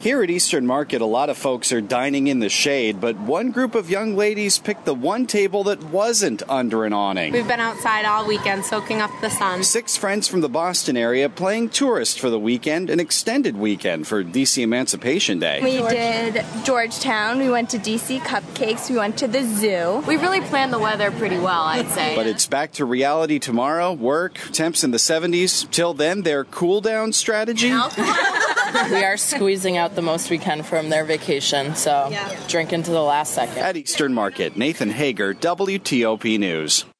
Here at Eastern Market, a lot of folks are dining in the shade, but one group of young ladies picked the one table that wasn't under an awning. We've been outside all weekend soaking up the sun. 6 friends from the Boston area playing tourist for the weekend, an extended weekend for D.C. Emancipation Day. We did Georgetown, we went to D.C. Cupcakes, we went to the zoo. We really planned the weather pretty well, I'd say. But it's back to reality tomorrow, work, temps in the 70s. Till then, their cool-down strategy? We are squeezing out the most we can from their vacation, so drinking to the last second. At Eastern Market, Nathan Hager, WTOP News.